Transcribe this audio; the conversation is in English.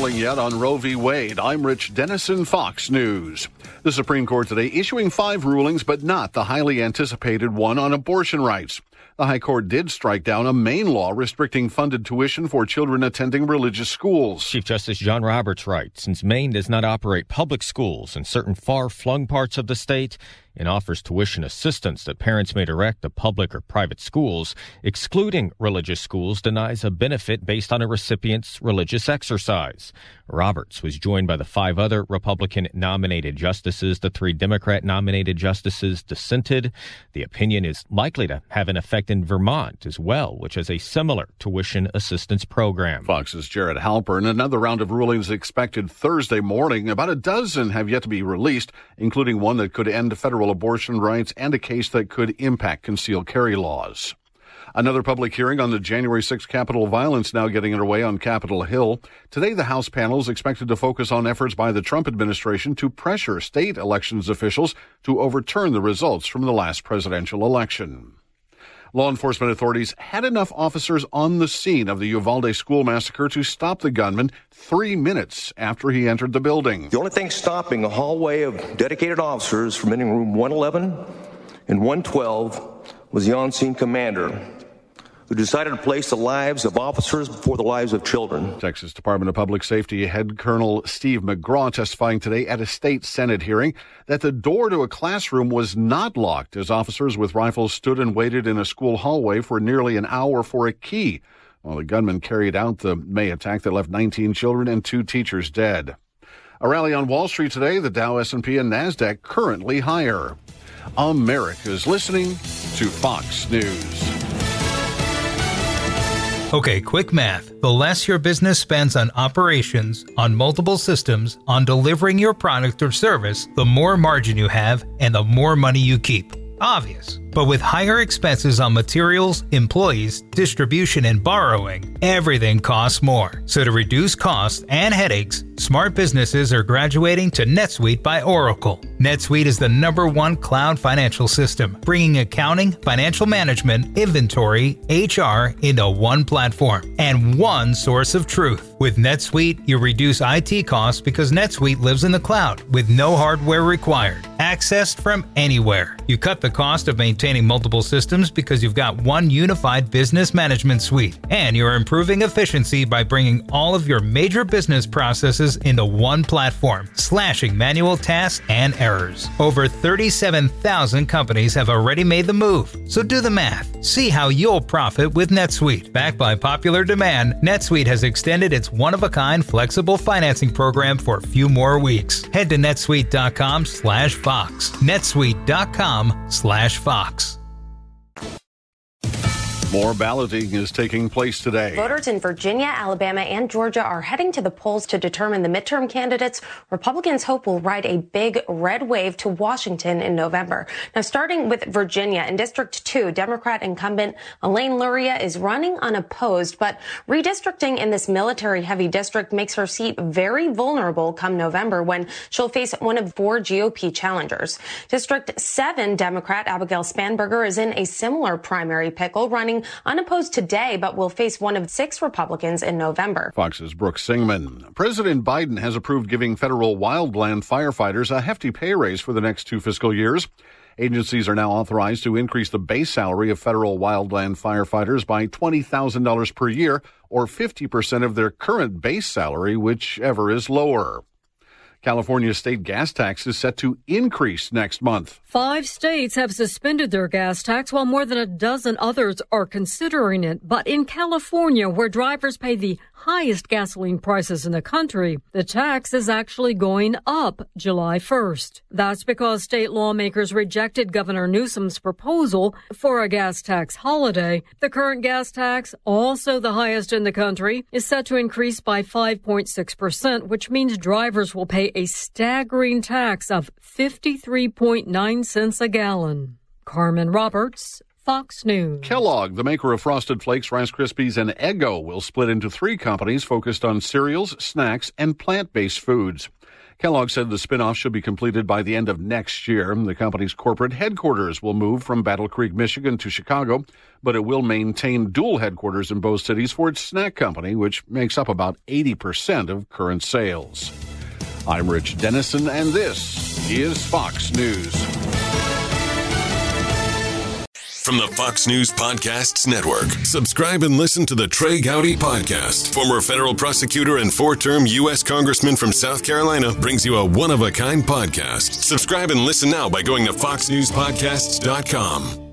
ruling yet on Roe v. Wade. I'm Rich Dennison, Fox News. The Supreme Court today issuing 5 rulings, but not the highly anticipated one on abortion rights. The High Court did strike down a Maine law restricting funded tuition for children attending religious schools. Chief Justice John Roberts writes, since Maine does not operate public schools in certain far-flung parts of the state and offers tuition assistance that parents may direct to public or private schools, excluding religious schools denies a benefit based on a recipient's religious exercise. Roberts was joined by the 5 other Republican-nominated justices. The 3 Democrat-nominated justices dissented. The opinion is likely to have an effect in Vermont as well, which has a similar tuition assistance program. Fox's Jared Halpern. Another round of rulings expected Thursday morning. About a dozen have yet to be released, including one that could end federal abortion rights and a case that could impact concealed carry laws. Another public hearing on the January 6th Capitol violence now getting underway on Capitol Hill. Today, the House panel is expected to focus on efforts by the Trump administration to pressure state elections officials to overturn the results from the last presidential election. Law enforcement authorities had enough officers on the scene of the Uvalde school massacre to stop the gunman 3 minutes after he entered the building. The only thing stopping a hallway of dedicated officers from entering room 111 and 112 was the on-scene commander, who decided to place the lives of officers before the lives of children. Texas Department of Public Safety Head Colonel Steve McGraw testifying today at a state Senate hearing that the door to a classroom was not locked as officers with rifles stood and waited in a school hallway for nearly an hour for a key, while the gunman carried out the May attack that left 19 children and 2 teachers dead. A rally on Wall Street today, the Dow, S&P, and NASDAQ currently higher. America's listening to Fox News. Okay, quick math. The less your business spends on operations, on multiple systems, on delivering your product or service, the more margin you have and the more money you keep. Obvious. But with higher expenses on materials, employees, distribution, and borrowing, everything costs more. So to reduce costs and headaches, smart businesses are graduating to NetSuite by Oracle. NetSuite is the #1 cloud financial system, bringing accounting, financial management, inventory, HR into one platform and one source of truth. With NetSuite, you reduce IT costs because NetSuite lives in the cloud with no hardware required, accessed from anywhere. You cut the cost of maintaining multiple systems because you've got one unified business management suite, and you're improving efficiency by bringing all of your major business processes into one platform, slashing manual tasks and errors. Over 37,000 companies have already made the move, so do the math. See how you'll profit with NetSuite. Backed by popular demand, NetSuite has extended its one-of-a-kind flexible financing program for a few more weeks. Head to netsuite.com/Fox. netsuite.com/Fox. More balloting is taking place today. Voters in Virginia, Alabama, and Georgia are heading to the polls to determine the midterm candidates Republicans hope will ride a big red wave to Washington in November. Now, starting with Virginia, in District 2, Democrat incumbent Elaine Luria is running unopposed, but redistricting in this military-heavy district makes her seat very vulnerable come November when she'll face one of 4 GOP challengers. District 7 Democrat Abigail Spanberger is in a similar primary pickle, running unopposed today, but will face one of 6 Republicans in November. Fox's Brooke Singman. President Biden has approved giving federal wildland firefighters a hefty pay raise for the next 2 fiscal years. Agencies are now authorized to increase the base salary of federal wildland firefighters by $20,000 per year, or 50% of their current base salary, whichever is lower. California's state gas tax is set to increase next month. 5 states have suspended their gas tax while more than a dozen others are considering it. But in California, where drivers pay the highest gasoline prices in the country, the tax is actually going up July 1st. That's because state lawmakers rejected Governor Newsom's proposal for a gas tax holiday. The current gas tax, also the highest in the country, is set to increase by 5.6%, which means drivers will pay a staggering tax of 53.9 cents a gallon. Carmen Roberts, Fox News. Kellogg, the maker of Frosted Flakes, Rice Krispies, and Eggo, will split into 3 companies focused on cereals, snacks, and plant-based foods. Kellogg said the spinoff should be completed by the end of next year. The company's corporate headquarters will move from Battle Creek, Michigan to Chicago, but it will maintain dual headquarters in both cities for its snack company, which makes up about 80% of current sales. I'm Rich Dennison, and this is Fox News. From the Fox News Podcasts Network, subscribe and listen to the Trey Gowdy Podcast. Former federal prosecutor and four-term U.S. Congressman from South Carolina brings you a one-of-a-kind podcast. Subscribe and listen now by going to foxnewspodcasts.com.